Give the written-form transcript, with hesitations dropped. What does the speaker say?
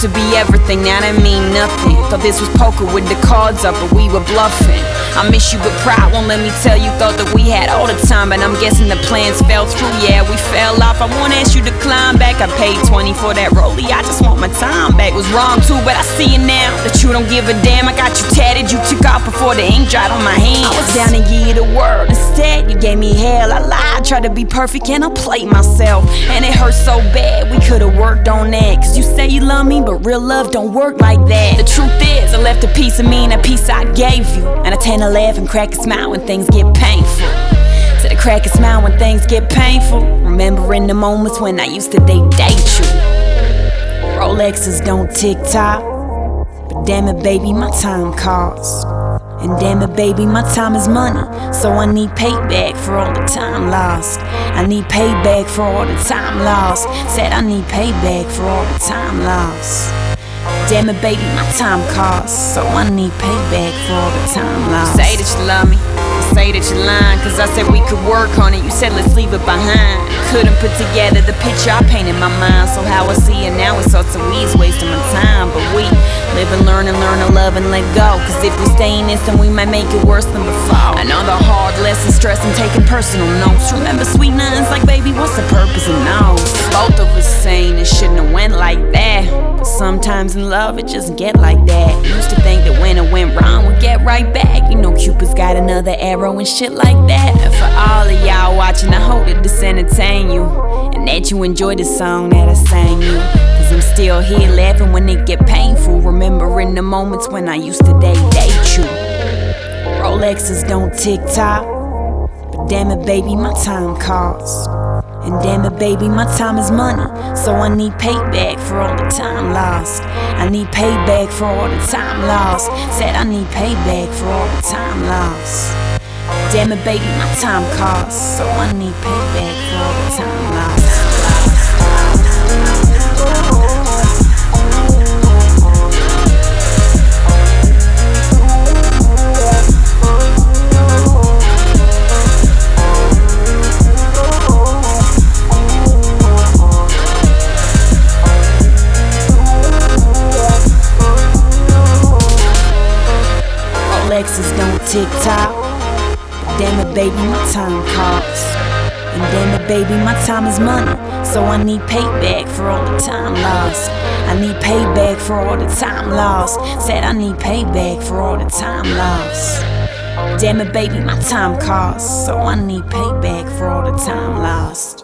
to be everything, now that mean nothing. Thought this was poker with the cards up, but we were bluffing. I miss you, but pride won't let me tell you. Thought that we had all the time, but I'm guessing the plans fell through. Yeah, we fell off. I won't ask you to climb back. I paid 20 for that rollie. I just want my time back. Was wrong too, but I see it now that you don't give a damn. I got you tatted, you took off before the ink dried on my hands. I was down to give you the world, instead you gave me hell. I lied, tried to be perfect, and I played myself, and it hurt so bad. We could've worked on that, cause you say you love me, but real love don't work like that. The truth is, I left a piece of me and a piece I gave you, and I tend to laugh and crack a smile when things get painful. To the crack a smile when things get painful, remembering the moments when I used to date you. Rolexes don't tick-tock, but damn it baby, my time costs. And damn it baby, my time is money, so I need payback for all the time lost. I need payback for all the time lost. Said I need payback for all the time lost. Damn it baby, my time costs, so I need payback for all the time lost. You say that you love me, you say that you're lying, cause I said we could work on it, you said let's leave it behind. Couldn't put together the picture I painted in my mind, so how I see it now it's all to me, it's wasting my time. But we live and learn to love and let go, cause if we stay in this then we might make it worse than before. Another hard lesson, stress and taking personal notes. Remember sweet nothings like baby, what's the purpose of those? Both of us saying it shouldn't have went like that, but sometimes in love it just get like that. Used to think that when it went wrong we'd get right back. You know Cupid's got another arrow and shit like that. And for all of y'all watching, I hope that this entertain you, and that you enjoy the song that I sang you. Cause I'm still here laughing when it get painful, remembering the moments when I used to date you. Rolexes don't tick-tock, but damn it baby, my time costs. And damn it baby, my time is money, so I need payback for all the time lost. I need payback for all the time lost. Said I need payback for all the time lost. Damn it baby, my time costs, so I need payback for all the time lost. Rolexes don't tick-tock, but damn it baby, my time costs. And damn it baby, my time is money, so I need payback for all the time lost. I need payback for all the time lost. Said I need payback for all the time lost. Damn it baby, my time costs, so I need payback for all the time lost.